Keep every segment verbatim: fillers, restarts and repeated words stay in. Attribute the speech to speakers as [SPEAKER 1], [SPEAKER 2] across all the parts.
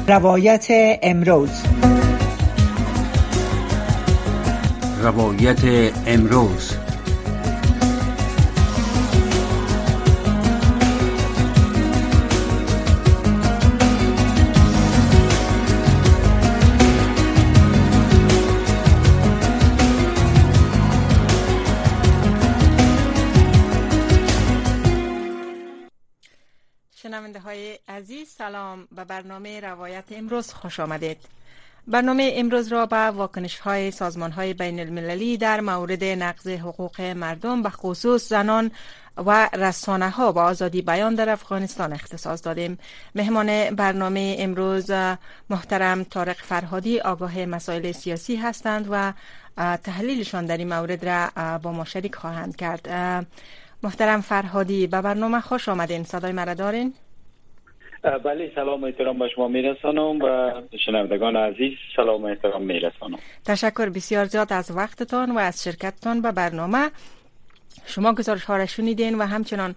[SPEAKER 1] روایت امروز.
[SPEAKER 2] روایت امروز.
[SPEAKER 3] شنونده های عزیز، سلام. به برنامه روایت امروز خوش آمدید. برنامه امروز را به واکنش های سازمان های بین المللی در مورد نقض حقوق مردم به خصوص زنان و رسانه ها و آزادی بیان در افغانستان اختصاص دادیم. مهمان برنامه امروز محترم طارق فرهادی، آگاه مسائل سیاسی هستند و تحلیلشان در این مورد را با ما شریک خواهند کرد. محترم فرهادی، به برنامه خوش آمدین. صدای مرا دارین؟
[SPEAKER 4] بله، سلام و احترام به شما میرسانم و شنوندگان عزیز سلام و احترام میرسانم.
[SPEAKER 3] تشکر بسیار زیاد از وقتتان و از شرکتتان به برنامه. شما گزارش ها را شنیدین و همچنان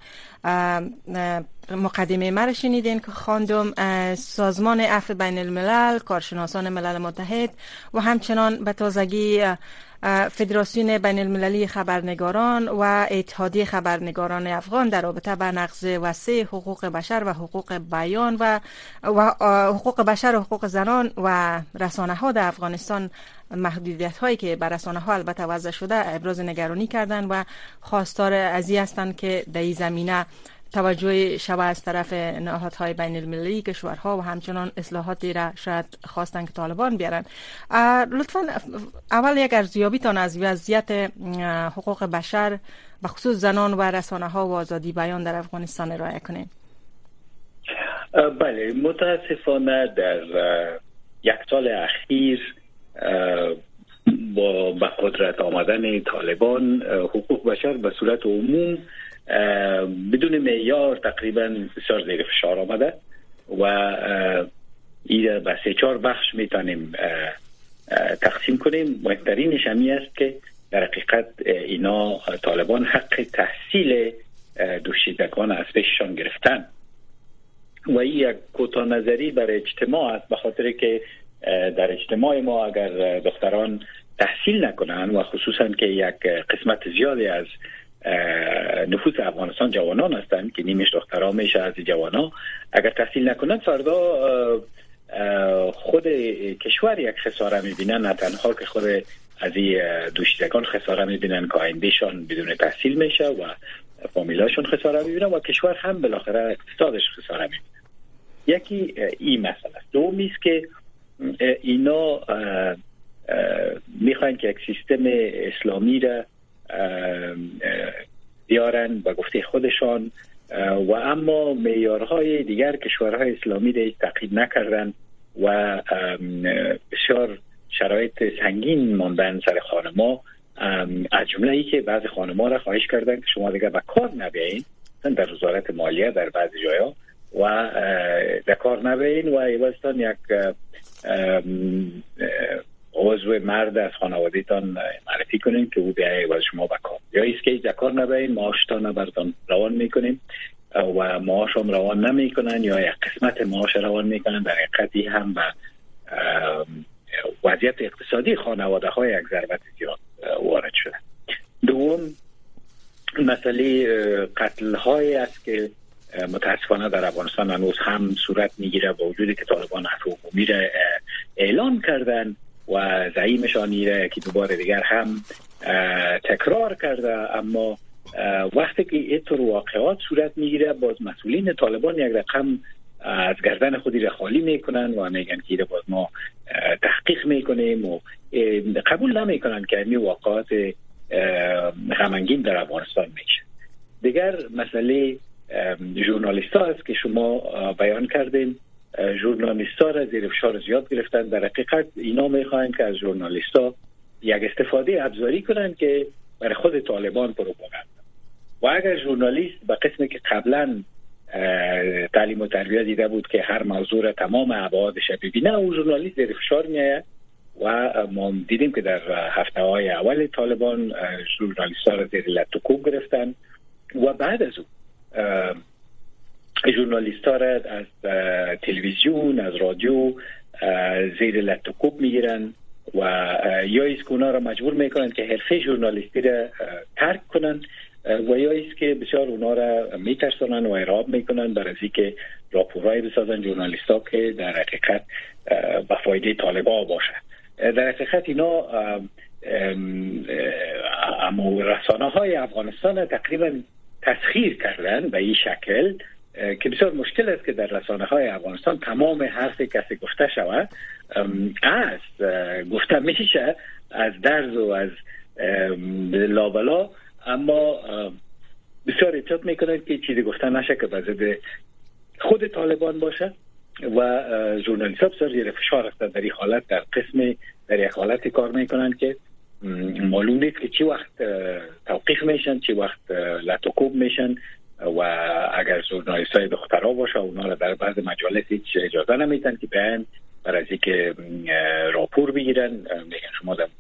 [SPEAKER 3] مقدمه مرا شنیدین که خواندم. سازمان عفو بین الملل، کارشناسان ملل متحد و همچنان به تازگی فدراسیون بین المللی خبرنگاران و اتحادیه خبرنگاران افغان در رابطه با نقض وسیع حقوق بشر و حقوق بیان و, و حقوق بشر و حقوق زنان و رسانه ها در افغانستان، محدودیت هایی که بر رسانه ها البته وضع شده، ابراز نگرانی کردند و خواستار از این هستند که در این زمینه توجه شود از طرف نهادهای بین المللی، کشورها و همچنان اصلاحاتی را شاید خواستن که طالبان بیارن. لطفاً اول یک ارزیابیتان از وضعیت حقوق بشر به خصوص زنان و رسانه ها و آزادی بیان در افغانستان ارائه کنین.
[SPEAKER 4] بله، متاسفانه در یک سال اخیر با به قدرت آمدن طالبان حقوق بشر به صورت عموم بدون معیار تقریبا بسیار زیر فشار آمده و این به سه چهار بخش میتونیم تقسیم کنیم. مهمترینش همی است که در حقیقت اینا طالبان حق تحصیل دوشیزگان از پیششان گرفتن و این یک کوتاه نظری بر اجتماع است، به خاطر که در اجتماع ما اگر دختران تحصیل نکنن و خصوصا که یک قسمت زیادی از نفوس افغانستان جوانان هستند که نیمش دخترها میشه از جوانا، اگر تحصیل نکنند فردا خود کشور یک خساره میبینن، نه تنها که خود از این دوشیزگان خساره میبینن که آیندهشان بدون تحصیل میشه و فامیلاشون خساره میبینن و کشور هم بالاخره اقتصادش خساره میبینه. یکی این مسئله است. دومی است که اینا میخوان که یک سیستم اسلامی را بیارن به گفته خودشان و اما معیارهای دیگر کشورهای اسلامی را تعقیب نکردن و بسیار شرایط سنگین ماندن سر خانما، از جمله ای که بعضی خانما را خواهش کردن که شما دیگه به کار نبیاین در وزارت مالیه در بعضی جایا و در کار نبیاین و ایوازتان یک عضو مرد از خانوادهتان معرفی کنیم که او بیایه و شما بکار یا ایست که در کار نبین معاشتان برتان روان میکنیم و معاش هم روان نمیکنن یا یک قسمت معاش روان میکنن. در حقیقتی هم به وضعیت اقتصادی خانواده های یک ضربت زیاد وارد شده. دوم مسئله قتل های است که متاسفانه در افغانستان هنوز هم صورت میگیره با وجودی که طالبان عفو عمومی را اعلان کردن و زعیمشان ایره که دوباره دیگر هم تکرار کرده، اما وقتی که اینطور واقعات صورت میگیره باز مسئولین طالبان یک رقم از گردن خودی را خالی میکنن و میگن که ایره باز ما تحقیق میکنیم و قبول نمیکنن که این واقعات غمانگین در افغانستان میشه. دیگر مسئله ژورنالیست ها است که شما بیان کردیم. ژورنالیست ها را زیر فشار زیاد گرفتن. در حقیقت اینا میخواین که از ژورنالیست ها یک استفاده ابزاری کنن که برای خود طالبان پروپاگاندا و اگر ژورنالیست به قسمی که قبلا تعلیم و تربیت دیده بود که هر موضوع را تمام ابعادش ببینه، او ژورنالیست زیر فشار میاد و ما دیدیم که در هفته های اول طالبان ژورنالیست ها را زیر لط و کوب گرفتن و بعد از اون ژورنالیست ها را از تلویزیون، از رادیو زیر لطوکوب میگیرن و یا ایست که اونا را مجبور میکنن که حرفه ژورنالیستی را ترک کنن و یا ایست که بسیار اونا را میترسانن و ارهاب میکنن برای اینکه راپورایی بسازن ژورنالیست ها که در حقیقت به فایده طالبان باشه. در حقیقت اینا اما رسانه های افغانستان تقریبا تسخیر کردن به این شکل که بسیار مشکل است که در رسانه های افغانستان تمام حرف کسی گفته شود از گفته میشه از درز و از لابلا، اما بسیار احتیاط میکنن که چیزی گفته نشه که بزرگ خود طالبان باشه و ژورنالیست ها بسیار زیر فشار هستند در این حالت، در قسم در یک حالت کار میکنن که معلوم نیست که چی وقت توقیف میشن، چی وقت لطوکوب میشن و اگر ژورنالیست های دخترها باشه اونا را در بعض مجالس هیچ اجازه نمیتن که بیان برای از اینکه راپور بگیرن، میگن شما در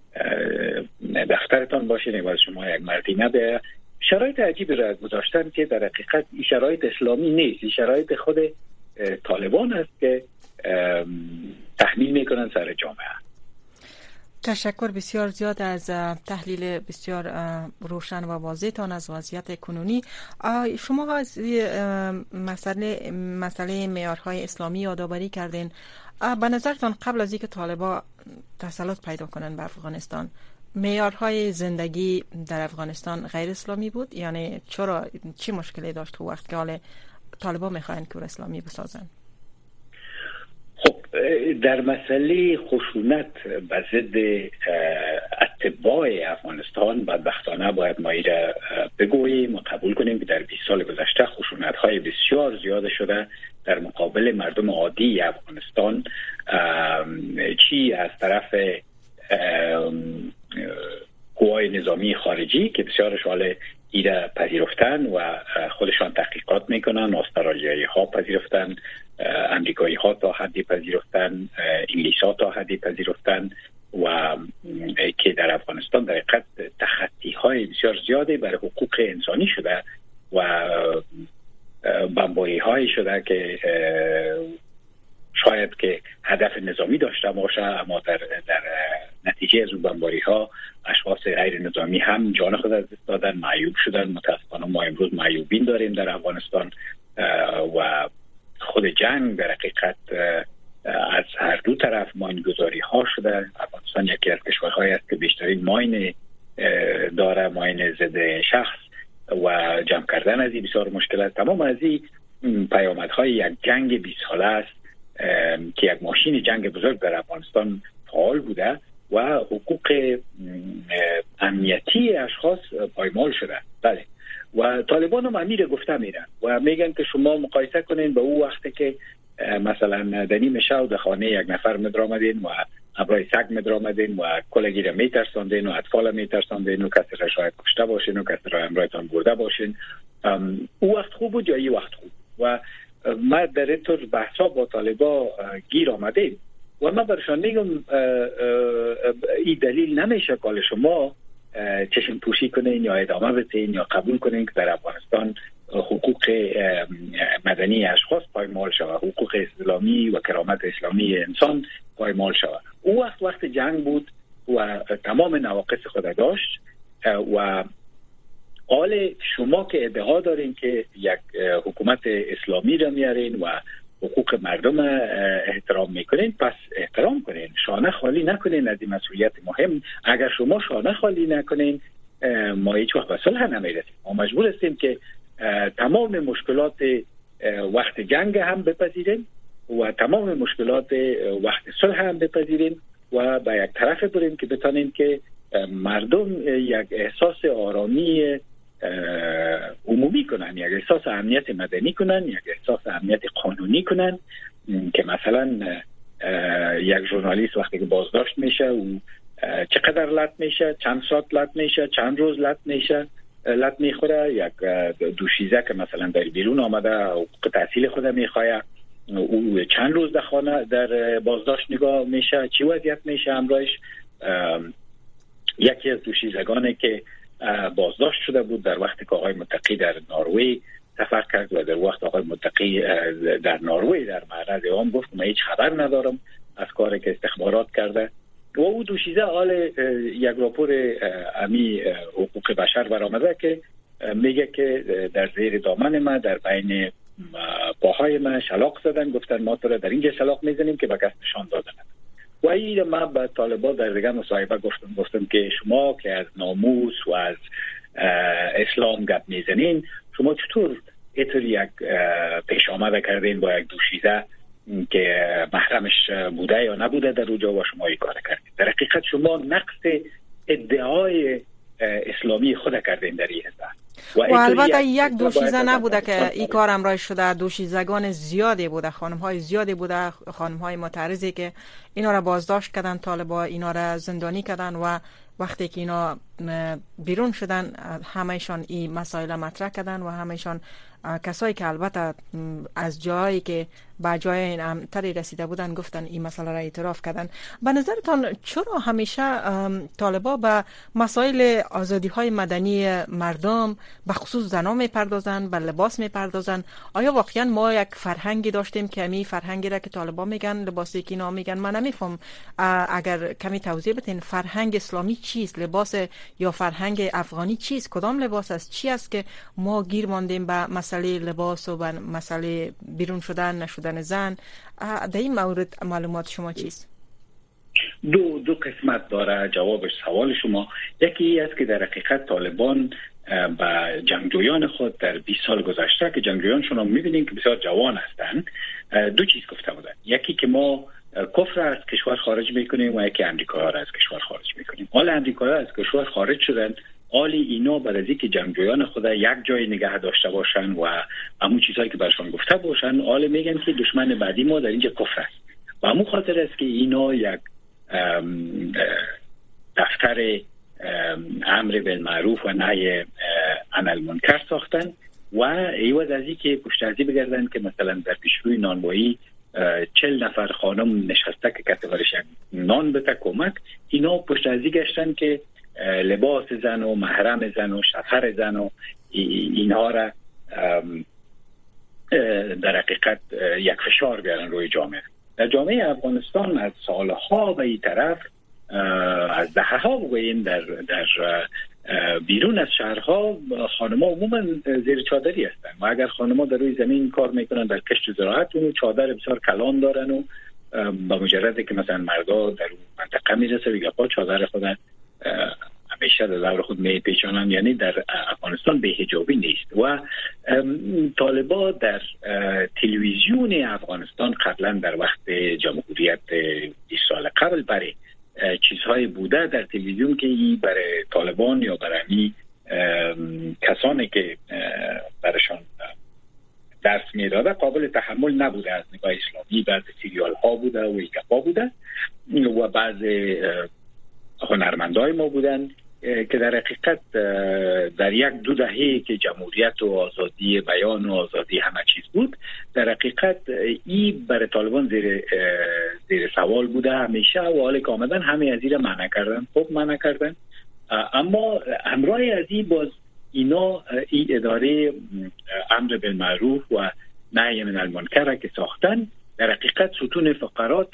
[SPEAKER 4] دفترتان باشین و شما یک مردی نبه. شرایط عجیبی را گذاشتن که در حقیقت این شرایط اسلامی نیست، این شرایط خود طالبان است که تحمیل میکنن سر جامعه.
[SPEAKER 3] تشکر بسیار زیاد از تحلیل بسیار روشن و واضحتان از وضعیت کنونی. شما از مسئله مسئله معیارهای اسلامی یادآوری کردین. به نظرتان قبل از اینکه طالبان تسلط پیدا کنن به افغانستان، معیارهای زندگی در افغانستان غیر اسلامی بود؟ یعنی چرا چی مشکلی داشت تو وقت که حال طالبان میخواین کور اسلامی بسازن؟
[SPEAKER 4] خب در مسئله خشونت به ضد اتباع افغانستان بدبختانه باید ما را بگوییم و قبول کنیم که در بیست سال گذشته خشونت‌های بسیار زیاده شده در مقابل مردم عادی افغانستان، چی از طرف قوای نظامی خارجی که بسیارش حال ایره پذیرفتن و خودشان تحقیقات میکنن، استرالیایی ها پذیرفتن، امریکایی ها تا حدی پذیرفتن، انگلیس ها تا حدی پذیرفتن و که در افغانستان در حقیقت تخطی های بسیار زیاده برای حقوق انسانی شده و بمبایی های شده که شاید که هدف نظامی داشته باشه، اما در در نتیجه از اون بمباری ها اشخاص غیر نظامی هم جان خود از دست دادن، معیوب شدن. متاسفانه ما امروز معیوبین داریم در افغانستان و خود جنگ در حقیقت از هر دو طرف ماینگذاری ها شده. افغانستان یکی از کشورهایی است که بیشترین ماین داره، ماین ضد شخص و جمع کردن از این بسیار مشکل است. تمام از این پیامدهای یک جنگ بیست ساله است که یک ماشین جنگ بزرگ در افغانستان فعال بوده و حقوق امنیتی اشخاص پایمال شده. بله، و طالبان هم امیر گفته میرن و میگن که شما مقایسه کنین به او وقتی که مثلا در نیم شب در خانه یک نفر مدرآمدین و ابرای سگ مدرآمدین و کلگی را میترساندین و اطفال میترساندین و کسی را شاید کشته باشین و کسی را امرایتان برده باشین. او وقت خوب بود یا این وقت خوب؟ و ما در این طور بحثا با طالبا گیر آمدیم و من برشان میگم این دلیل نمیشه که شما چشم پوشی کنین یا ادامه بدین یا قبول کنین که در افغانستان حقوق مدنی اشخاص پایمال شود، حقوق اسلامی و کرامت اسلامی انسان پایمال شود. او وقت وقت جنگ بود و تمام نواقص خود داشت و حال شما که ادعا دارین که یک حکومت اسلامی را میارین و حقوق مردم احترام میکنین، پس احترام کنین، شانه خالی نکنین از این مسئولیت مهم. اگر شما شانه خالی نکنین ما هیچ وقت به صلح نمیرسیم. ما مجبور هستیم که تمام مشکلات وقت جنگ هم بپذیریم و تمام مشکلات وقت صلح هم بپذیریم و به یک طرف بریم که بتانیم که مردم یک احساس آرامی عمومی کنن، یک احساس امنیت مدنی کنن، یک احساس امنیت قانونی کنن که مثلا یک ژورنالیست وقتی که بازداشت میشه و چقدر لط میشه، چند ساعت لط میشه، چند روز لط میشه، لط میخوره. یک دوشیزه که مثلا در بیرون آمده حقوق تحصیل خود میخواه، او چند روز در خانه در بازداشت نگاه میشه، چی وضعیت میشه همراهش. یکی از دوشیزگانی که بازداشت شده بود در وقتی که آقای متقی در نروژ سفر کرد و در وقت آقای متقی در نروژ در معرض اعدام گفت من هیچ خبر ندارم از کاری که استخبارات کرده و او دوشیزه حال یک راپور امی حقوق بشر برآمده که میگه که در زیر دامن ما در بین پاهای ما شلاق زدن، گفتن ما تو را در اینجا شلاق میزنیم که به کس نشان دادن. و این ما به طالبان در دیگه مصاحبه گفتم گفتم که شما که از ناموس و از اسلام گپ میزنین، شما چطور اینطور یک پیش آمده کردین با یک دوشیزه که محرمش بوده یا نبوده در اونجا و شما این کار کردین؟ در حقیقت شما نقص ادعای اسلامی خود کردین در این حزب.
[SPEAKER 3] و, و البته یک دوشیزه نبوده که این کار امرای شده، دوشیزگان زیادی بوده، خانم های زیادی بوده، خانم های معترضی که اینا را بازداشت کردن طالبا، اینا را زندانی کردن و وقتی که اینا بیرون شدن همهشان این مسائل مطرح کردن و همهشان کسایی که البته از جایی که به جای این امتری رسیده بودن گفتن این مسئله را اعتراف کردن. به نظرتان چرا همیشه طالبا به مسائل آزادی های مدنی مردم به خصوص زنان میپردازن، به لباس میپردازن؟ آیا واقعا ما یک فرهنگی داشتیم که می فرهنگی را که طالبا میگن لباسی که اینا میگن من نمیفهم، اگر کمی توضیح بدین فرهنگ اسلامی چیست، لباس یا فرهنگ افغانی چیست، کدام لباس است، چی است که ما گیر ماندیم به مسئله لباس و به مسئله بیرون شدن نشدن زن؟ در این مورد معلومات شما چیست؟
[SPEAKER 4] دو دو قسمت داره جوابش سوال شما. یکی است که در حقیقت طالبان با جنگجویان خود در بیست سال گذشته که جنگجویانشون هم می‌بینید که بسیار جوان هستند، دو چیز گفته بودن. یکی که ما کفر از کشور خارج میکنیم و یکی امریکا را از کشور خارج میکنیم. حالا امریکا از کشور خارج شدن، حالی اینا بعد از اینکه جنگجویان خود یک جای نگه داشته باشن و همون چیزهایی که برشان گفته باشن، حالا میگن که دشمن بعدی ما در اینجا کفر است. و همون خاطر است که اینا یک دفتر امر بالمعروف و نهی عن المنکر ساختن و ایوز از اینکه پشتازی بگردن که مثلا در پیشروی نانوایی چل نفر خانم نشسته که کسی برش نان بده کمک، اینا پشتازی گشتن که لباس زن و محرم زن و شفر زن و اینها را در حقیقت یک فشار بیارن روی جامعه. در جامعه افغانستان از سالها به این طرف، از دهه ها بگوییم، در در بیرون از شهرها خانم‌ها عموما زیر چادری هستن و اگر خانم‌ها در روی زمین کار میکنن در کشت و زراعت، اون چادر بسیار کلان دارن و با مجرد که مثلا مردا در اون منطقه میرسه و گپا چادر خودن همیشه در دور خود میپیچانن، یعنی در افغانستان به حجابی نیست. و طالبان در تلویزیون افغانستان قبلا در وقت جمهوریت بیست سال قبل برای چیزهای بوده در تلویزیون که ای برای طالبان یا برای کسانی که برشان درس میداده قابل تحمل نبوده از نگاه اسلامی. بعض سریال ها بوده و ایگفا بوده و بعض هنرمندای ما بودن که در حقیقت در یک دو دهه که جمهوریت و آزادی بیان و آزادی همه چیز بود، در حقیقت ای برای طالبان زیر زیر سوال بوده همیشه و حالی که آمدن همه از این را منع کردن. خب منع کردن، اما همراه از این باز اینا ای اداره امر بالمعروف و نهی عن المنکر که ساختن، در حقیقت ستون فقرات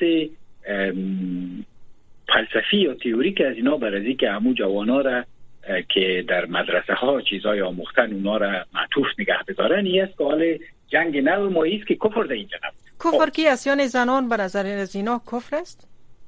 [SPEAKER 4] فلسفی یا تئوری که از اینا برازی که همو جوانا را که در مدرسه ها چیزای آموختن اونا را معطوف نگه بدارن، این است که حال جنگ نو ما ایست که کفر در اینجا نبود.
[SPEAKER 3] کفر کی است؟ یعنی زنان به نظر از اینا کفر است؟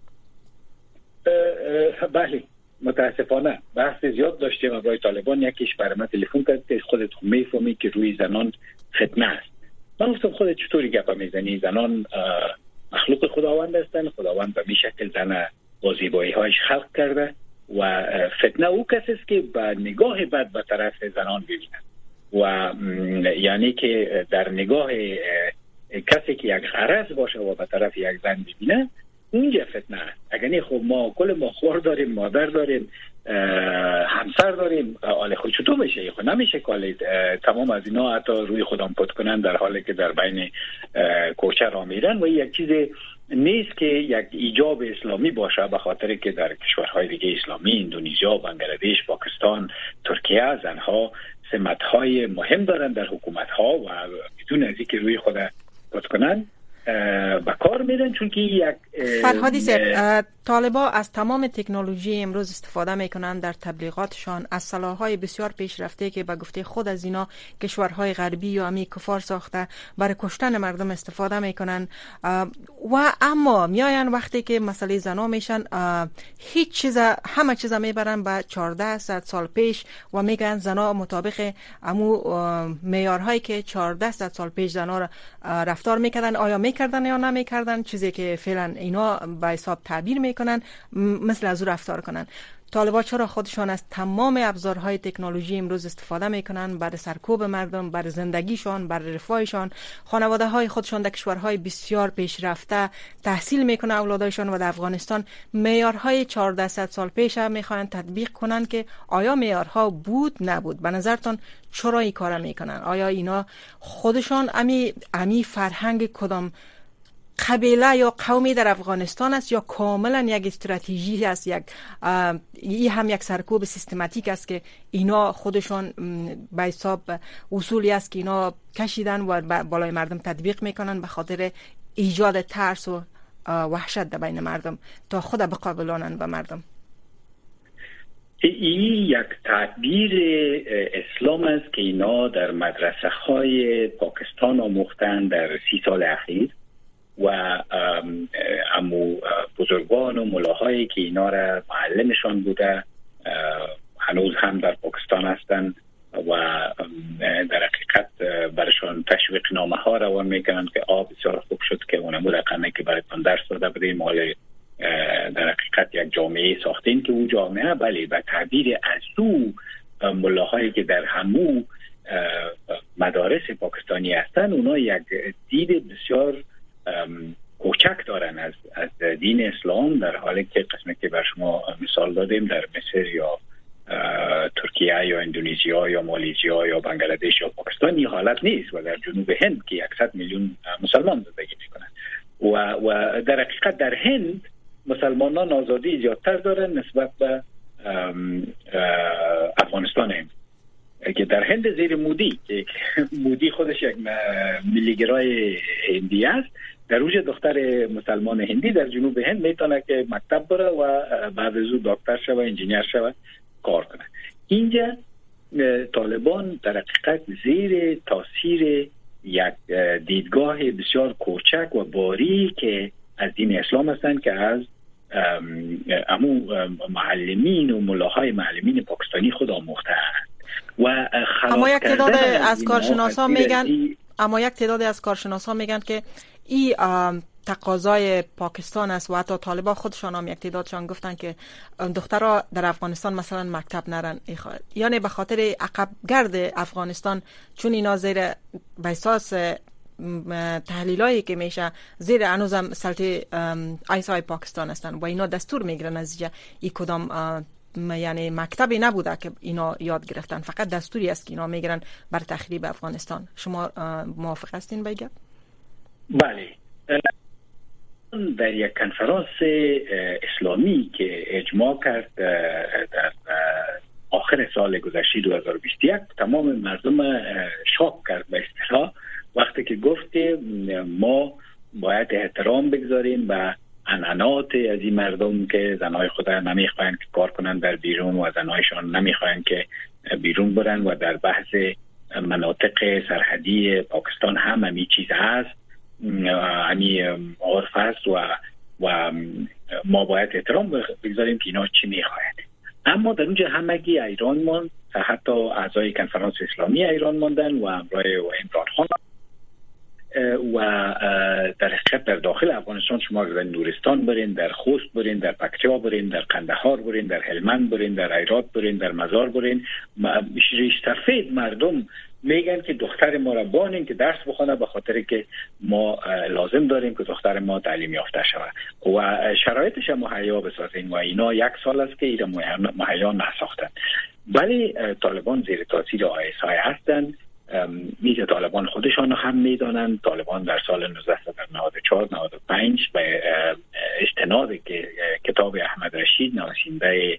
[SPEAKER 4] بله متاسفانه بحث زیاد داشتیم برای طالبان. یکیش برای من تلفن کرد که خودت میفهمی که روی زنان فتنه است. من گفتم خودت چطوری گپا میزنی؟ زنان مخلوق خداوند هستن، خداوند به می شکل زن با زیبایی هایش خلق کرده و فتنه او کسی است که با نگاه بد به طرف زنان ببینند و یعنی که در نگاه کسی که یک غرض باشه و به طرف یک زن ببینه اونجا فتنه است. اگر نه خب ما کل ما خور داریم، مادر داریم، همسر داریم، حال خود چطور بشه؟ خود نمیشه که تمام از اینا حتی روی خودم پت کنن در حالی که در بین کوچه را میرن و یک چیز نیست که یک ایجاب اسلامی باشه، به خاطر که در کشورهای دیگه اسلامی، اندونزیا، بنگلادش، پاکستان، ترکیه، زنها سمت‌های مهم دارن در حکومت‌ها و بدون از اینکه روی خود کات کنن به کار میرن، چون که یک
[SPEAKER 3] فرهادی صاحب، طالبا از تمام تکنولوژی امروز استفاده میکنن در تبلیغاتشان، از سلاح‌های بسیار پیشرفته که به گفته خود از اینا کشورهای غربی یا امی کفار ساخته برای کشتن مردم استفاده میکنن. و اما میاین وقتی که مسئله زنا میشن هیچ چیز، همه چیز میبرن به چهارده صد سال پیش و میگن زنا مطابق امو معیارهایی که چهارده صد سال پیش زنا را رفتار میکردن. آیا میکردن یا نمیکردن؟ چیزی که فعلا اینا به حساب تعبیر میکنن مثل از او رفتار کنن. طالبا چرا خودشان از تمام ابزارهای تکنولوژی امروز استفاده میکنن برای سرکوب مردم، برای زندگیشان، برای رفاهشان؟ خانواده های خودشان در کشورهای بسیار پیشرفته تحصیل میکنن اولادایشان و در افغانستان معیارهای چهارده صد سال پیش هم میخوان تطبیق کنن که آیا معیارها بود نبود؟ به نظرتان چرا این کارا میکنن؟ آیا اینا خودشان امی امی فرهنگ کدام قبیله یا قومی در افغانستان است یا کاملا یک استراتژی است، یک این هم یک سرکوب سیستماتیک است که اینا خودشان به حساب اصولی است که اینا کشیدن و بالای مردم تطبیق میکنن به خاطر ایجاد ترس و وحشت در بین مردم تا خود بقابلانن به مردم؟
[SPEAKER 4] این یک تعبیر اسلام است که اینا در مدرسه های پاکستان آموختن در سی سال اخیر و امو بزرگان و ملاهایی که اینا را معلمشان بوده هنوز هم در پاکستان هستن و در حقیقت برشان تشویق نامه ها روان میکنن که آب بسیار خوب شد که اونمو رقمه که برایتان درس داده بودیم، مال در حقیقت یک جامعه ساختین که او جامعه بله به تعبیر از او ملاهایی که در همو مدارس پاکستانی هستن اونا یک دید بسیار کوچک دارن از از دین اسلام، در حالی که قسمی که بر شما مثال دادیم در مصر یا ترکیه یا اندونزیا یا مالزیا یا بنگلادش یا پاکستان این حالت نیست و در جنوب هند که صد میلیون مسلمان زندگی میکنن و و در حقیقت در هند مسلمانان آزادی زیادتر دارن نسبت به افغانستان هم. که در هند زیر مودی که مودی خودش یک ملیگرای هندی است، در اوج دختر مسلمان هندی در جنوب هند میتونه که مکتب بره و بعد از او دکتر شوه، انجینیر شوه، کار کنه. اینجا طالبان در حقیقت زیر تاثیر یک دیدگاه بسیار کوچک و باریک که از دین اسلام هستند که از امو معلمین و ملاهای معلمین پاکستانی خود آموخته‌اند و
[SPEAKER 3] اما یک تعداد از کارشناسان میگن اما یک تعداد از کارشناسان میگن که این تقاضای پاکستان است و حتی طالبان خودشان هم یک تعدادشان گفتن که دخترها در افغانستان مثلا مکتب نرن، یعنی به خاطر عقب گرد افغانستان، چون اینا زیر به اساس تحلیلایی که میشه زیر هنوزم سلطه آیسای پاکستان هستن و اینا دستور میگیرن از اینجا این کدام یعنی مکتبی نبوده که اینا یاد گرفتن، فقط دستوری است که اینا میگیرن بر تخریب افغانستان. شما موافق هستین با این؟
[SPEAKER 4] بله، در یک کنفرانس اسلامی که اجماع کرد در آخر سال گذشته دو هزار و بیست و یک تمام مردم شاک کرد به اصطلاح وقتی که گفت ما باید احترام بگذاریم به عنعنات از این مردم که زنهای خود نمیخواین که کار کنن در بیرون و زنهایشان نمیخواین که بیرون برن و در بحث مناطق سرحدی پاکستان هم همی چیز هست، همی عرف هست و و ما باید احترام بگذاریم که اینا چی میخواین. اما در اونجا همگی ایران ماند، حتی اعضای کنفرانس اسلامی ایران ماندن و همراه عمران خان و در حقیقت در داخل افغانستان شما در نورستان برین، در خوست برین، در پکتیا برین، در قندهار برین، در هلمند برین، در هرات برین، در مزار برین، ریش سفید مردم میگن که دختر ما را بانین که درس بخونه به خاطر که ما لازم داریم که دختر ما تعلیم یافته شود و شرایطش مهیا بسازین و اینا یک سال است که اینا مهیا نساختن. ولی طالبان زیر تاثیر آی اس آی هستند. میگه طالبان خودشان هم میدانند. طالبان در سال نوزده نود و چهار نود و پنج به استناد که کتاب احمد رشید نویسنده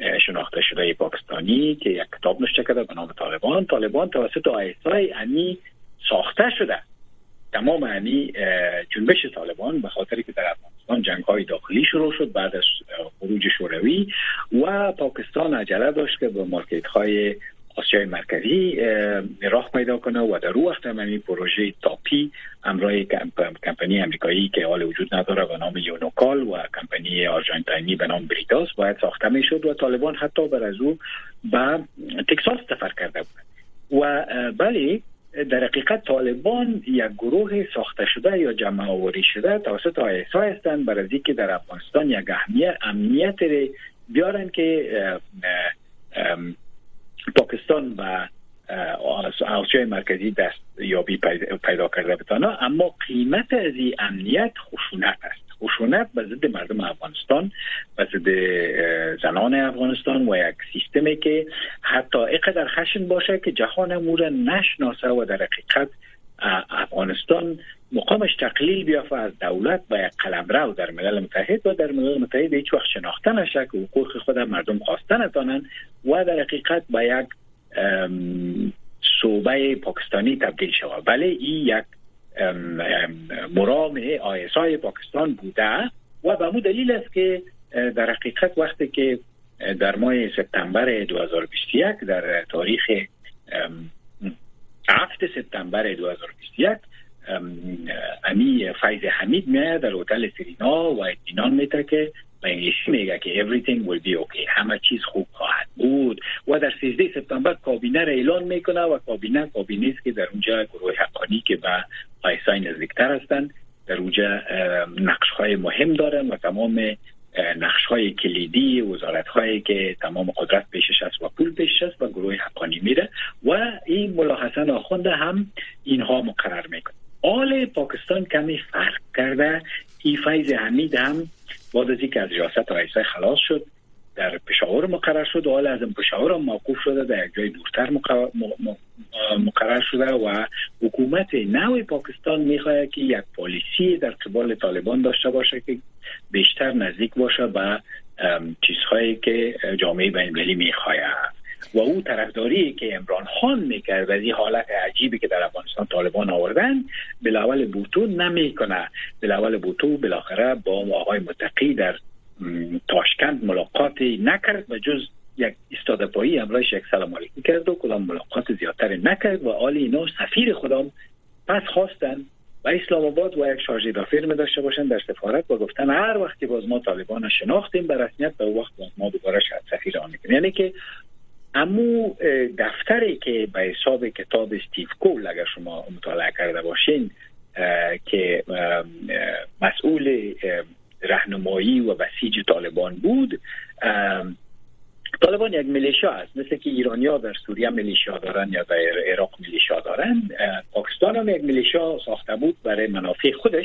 [SPEAKER 4] شناخته شده پاکستانی که یک کتاب نوشته کرده به نام طالبان. طالبان توسط آی اس آی انی ساخته شده. تمام انی جنبش طالبان به خاطر که در افغانستان جنگ‌های داخلی شروع شد بعد از خروج شوروی و پاکستان عجله داشت که به مارکت‌های آسیای مرکزی راه پیدا کنه و در او وقت همین پروژه تاپی همراه کمپانی امریکایی که حال وجود نداره به نام یونوکال و کمپانی آرژانتینی به نام بریتاس باید ساخته میشد و طالبان حتی بر از او به تکساس سفر کرده بود. و بله در حقیقت طالبان یک گروه ساخته شده یا جمع آوری شده توسط آی اس آی هستند برای اینکه در افغانستان یک اهمیت امنیت بیارن که پاکستان و آسیای مرکزی دست یابی پیدا کرده بتانه. اما قیمت از این امنیت خشونت است، خشونت به ضد مردم افغانستان، به ضد زنان افغانستان و یک سیستمی که حتی اینقدر خشن باشه که جهان امور نشناسه و در حقیقت افغانستان مقامش تقلیل بیافته از دولت و یک قلمرو در ملل متحد و در ملل متحد هیچ وقت شناخته نشه که حقوق خود مردم خواسته نتانن و در حقیقت به یک صوبه پاکستانی تبدیل شود. بله این یک مرام آی اس آی پاکستان بوده و به همون دلیل است که در حقیقت وقتی که در ماه سپتامبر دو هزار و بیست و یک در تاریخ هفتم سپتامبر دو هزار و بیست و یک امی فیض حمید میاد در هتل سرینا و اطمینان میده که به انگلیسی میگه که everything will be okay، همه چیز خوب خواهد بود و در سیزده سپتامبر کابینه را اعلان میکنه و کابینه کابینه است که در اونجا گروه حقانی که به آی اس آی نزدیکتر هستند در اونجا نقش های مهم دارن و تمام نقش های کلیدی وزارت هایی که تمام قدرت پیشش است و پول پیشش است و گروه حقانی میره و این ملا حسن آخونده هم اینها مقرر میکنه. آل پاکستان کمی فرق کرده. ای فیض حمید هم بعد از اینکه از ریاست آی اس آی خلاص شد در پشاور مقرر شد و حال از پشاور هم موقوف شده در یک جای دورتر مقرر شده و حکومت نو پاکستان میخواد که یک پالیسی در قبال طالبان داشته باشه که بیشتر نزدیک باشه به چیزهایی که جامعه بین‌المللی میخواد و او طرفداری که عمران خان میکرد از این حالت عجیبی که در افغانستان طالبان آوردن بلاول بوتو نمیکنه. بلاول بوتو بالاخره با آقای متقی در تاشکند ملاقاتی نکرد و جز یک ایستاده پایی امرایش یک سلام علیکم کرد و کدام ملاقات زیادتر نکرد و آل اینا سفیر خودم پس خواستن و اسلام آباد و یک شارژه دافرم داشته باشن در سفارت و گفتن هر وقتی باز ما طالبان شناختیم به رسمیت به وقت باز ما دوباره شاید سفیر آن میکنیم. یعنی که امو دفتری که به حساب کتاب استیو کول اگر شما مطالعه کرده باشین که مسئول راهنمایی و بسیج طالبان بود، طالبان یک میلیشیا است مثل که ایرانیا در سوریه میلیشیا دارن یا در عراق میلیشیا دارن. پاکستان هم یک میلیشیا ساخته بود برای منافع خودش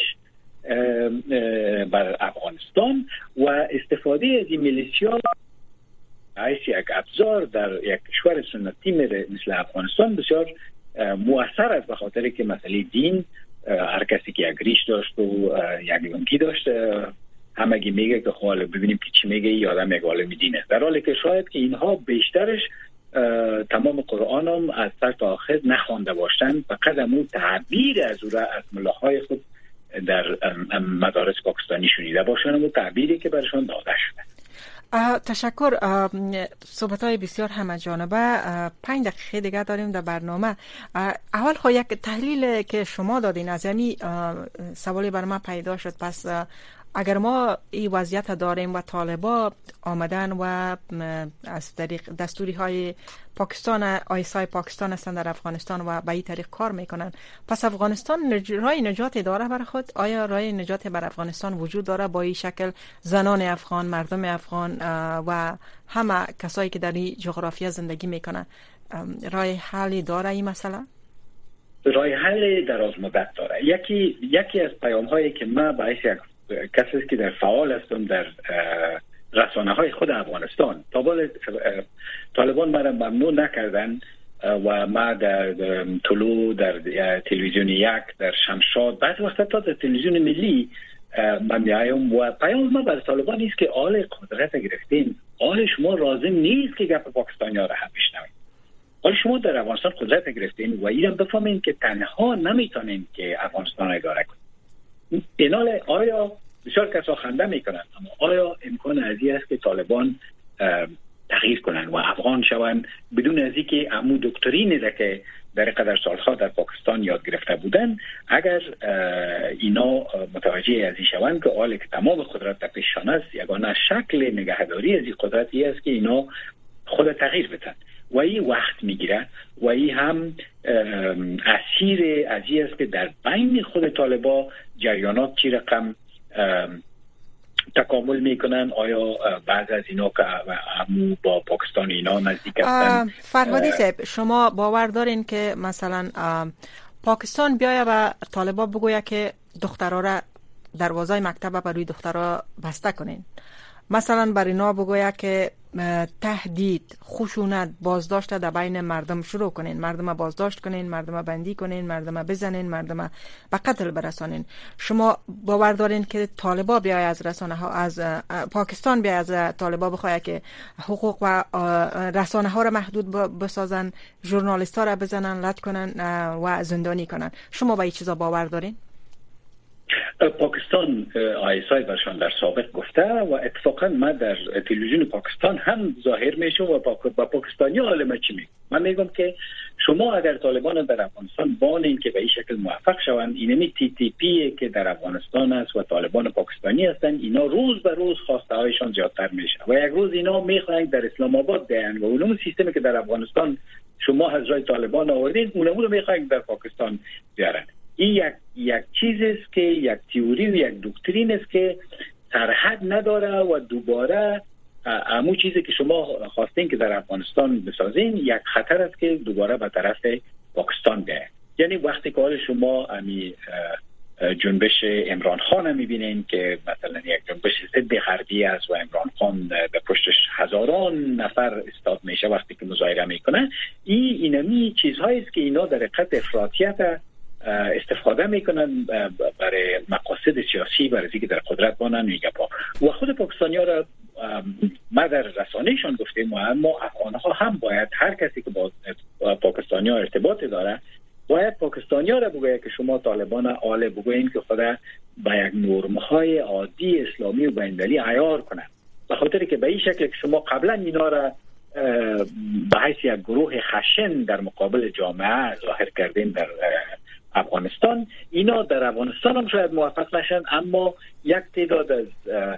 [SPEAKER 4] بر افغانستان و استفاده از این میلیشیا از یک ابزار در یک کشور سنتی مثل افغانستان بسیار مؤثر است به خاطر که مسئله دین هر کسی که یک ریش داشت و یک لنگی داشت همگی میگه که خواهی ببینیم که چی میگه یه آدم یک عالم دین است، در حالی که شاید که اینها بیشترش تمام قرآن هم از سر تا آخر نخوانده باشند فقط همون تعبیر از او را از ملاهای خود در مدارس پاکستانی شنیده باشند و تعبیری که برشان داده شده.
[SPEAKER 3] تشکر. صحبت های بسیار همه جانبه. پنج دقیقه دیگه داریم در برنامه. اول خو یک تحلیل که شما دادین از یمی سوالی بر من پیدا شد. پس اگر ما این وضعیت داریم و طالبا آمدن و از طریق دستوری های پاکستان آی اس آی پاکستان هستن در افغانستان و به این طریق کار میکنن، پس افغانستان نج... رای نجات داره برای خود؟ آیا رای نجات بر افغانستان وجود داره با این شکل زنان افغان، مردم افغان و همه کسایی که در این جغرافیا زندگی میکنن رای حلی داره این مسئله؟
[SPEAKER 4] رای حل دراز مدت داره. یکی یکی از پیام هایی که من باعث یک کسی که در فعال هستم در رسانه های خود افغانستان طالبان مرا ممنوع نکردن و ما در طلوع در تلویزیون یک در شمشاد بعض وقتا تا در تلویزیون ملی من میایم و پیام ما بر طالبان نیست که آل قدرت گرفتیم. آل شما لازم نیست که گپ پاکستانی ها را هم بشنوید. آل شما در افغانستان قدرت گرفتین و ایران بفهمین که تنها نمیتونین که افغانستان اداره کنید. اینال آیا بسیار کسا خنده میکنن، اما آیا امکان ازی است که طالبان تغییر کنن و افغان شون بدون از اینکه عمو دکترینی را که در قدر سالها در پاکستان یاد گرفته بودن، اگر اینا متوجه ازی شوند که آل که تمام قدرت در پیششان است، یگانه شکل نگهداری از این قدرتی است که اینا خود تغییر بدن و این وقت میگیره و این هم اسیر ازی است که در بین خود طالبا جریانات چی رقم تکامل میکنن. آیا بعض از اینا که همو با پاکستان اینا نزدیک هستن؟
[SPEAKER 3] فرهادی صاحب، شما باور دارین که مثلا پاکستان بیاید و طالبا بگوید که دخترها را دروازه مکتب برای دخترها بسته کنین، مثلا برای اینا بگوید که تهدید، خشونت، بازداشت در بین مردم شروع کنین، مردم بازداشت کنین، مردم بندی کنین، مردم بزنین، مردم به قتل برسانین. شما باور دارین که طالبا بیای از رسانه ها، از پاکستان بیای از طالبا بخواد که حقوق و رسانه ها را محدود بسازن، ژورنالیست ها را بزنن، لط کنن و زندانی کنن؟ شما با این چیزا باور دارین؟
[SPEAKER 4] پاکستان آیسای برشان در سابق گفته و اتفاقا من در تلویزیون پاکستان هم ظاهر میشم و با پاکستانی عالمه چی میگم. من میگم که شما اگر طالبان در افغانستان بانین که به این شکل موفق شوند، اینمی تی تی پی که در افغانستان است و طالبان پاکستانی هستن، اینا روز به روز خواسته هایشان زیادتر میشه و یک روز اینا میخواهند در اسلام آباد بیان و اونم سیستمی که در افغانستان شما از رای طالبان آوردین اونم رو میخواهند در پاکستان بیارن. این یک یک چیز است که یک تئوری و یک دکترین است که سرحد نداره و دوباره همون چیزی که شما خواستین که در افغانستان بسازین یک خطر است که دوباره به طرف پاکستان بیاید. یعنی وقتی که حال شما امی جنبش عمران خان میبینین که مثلا یک جنبش ضد غربی است و عمران خان به پشتش هزاران نفر استاد میشه وقتی که مظاهره میکنه، این اینمی چیزهایی است که اینا در حقیقت افراطیت استفاده میکنن برای مقاصد سیاسی، برای اینکه در قدرت بانن میگه پا و خود پاکستانی ها را ما در رسانهشان گفتیم و اما افغان ها هم باید هر کسی که با پاکستانی ها ارتباط داره باید پاکستانی ها را بگوید که شما طالبان آله بگوین که خدا با یک نرم های عادی اسلامی و بین‌المللی عیار کنن، به خاطر که به این شکل که شما قبلا اینا را به حیث یک گروه خشن در مقابل جامعه ظاهر کردین در افغانستان، اینا در افغانستان هم شاید موفق نشن، اما یک تعداد از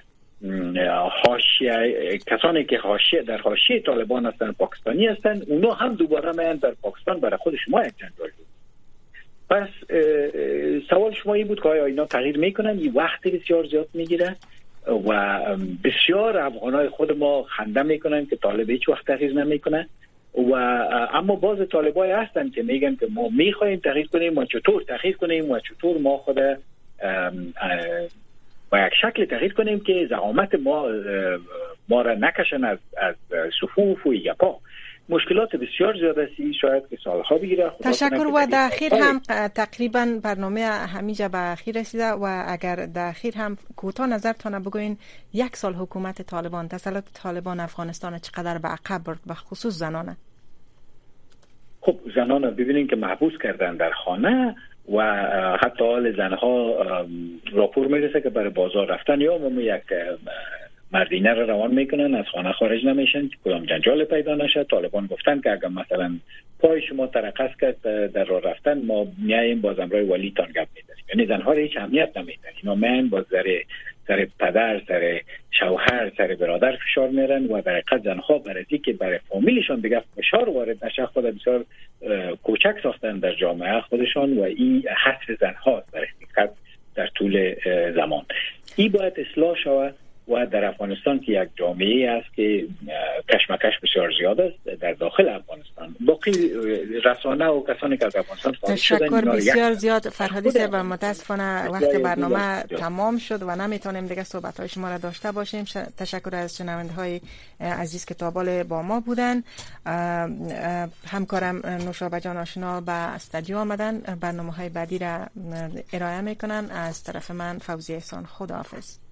[SPEAKER 4] حاشیه کسانی که حاشیه در حاشیه طالبان هستن پاکستانی هستن، اونا هم دوباره میان در پاکستان برای خود شما یک جنجال بود. پس سوال شما این بود که آیا اینا تغییر میکنن؟ این وقت بسیار زیاد میگیره و بسیار افغانای خود ما خنده میکنن که طالب هیچ وقت تغییر نمیکنه و اما باز طالبای هستن که میگن که ما میخوایم تغییر کنیم و چطور تغییر کنیم و چطور ما خود با یک شکل تغییر کنیم که زعامت ما ما را نکشن از از صفوف و یپا. مشکلات بسیار زیاد است، شاید که سالها بگیره.
[SPEAKER 3] تشکر. و در اخیر هم تقریبا برنامه همیشه به اخیر رسیده و اگر در اخیر هم کوتاه نظرتان بگوین یک سال حکومت طالبان، تسلط طالبان افغانستان چقدر به عقب برد به خصوص زنانه؟
[SPEAKER 4] خب زنان ببینین که محبوس کردن در خانه و حتی حال زنها راپور میرسه که برای بازار رفتن یا هم یک مردینه را روان میکنن، از خانه خارج نمیشن، کدام جنجال پیدا نشه. طالبان گفتن که اگر مثلا پای شما ترقص کرد در راه رفتن ما میایم باز امرای ولیتان گپ میزنیم. یعنی زنها را هیچ اهمیت نمیدن، اینا میایم باز سر سر پدر، سر شوهر، سر برادر فشار میرن و در حقیقت زنها برای اینکه برای فامیلشون دیگه فشار وارد نشه خود بسیار کوچک ساختن در جامعه خودشان و این حذف زنها در حقیقت در طول زمان این باید اصلاح شود و در افغانستان که یک جامعه است که کشمکش بسیار زیاد است در داخل افغانستان، باقی رسانه و کسانی که از افغانستان خارج شدن
[SPEAKER 3] تشکر بسیار زیاد فرهادی صاحب. متاسفانه وقت برنامه تمام شد و نمیتونیم دیگه صحبت های شما را داشته باشیم. تشکر از شنونده های عزیز که تابال با ما بودن. همکارم نوشابه جان آشنا به استودیو آمدن، برنامه های بعدی را ارائه میکنن. از طرف من فوزیه احسان، خداحافظ.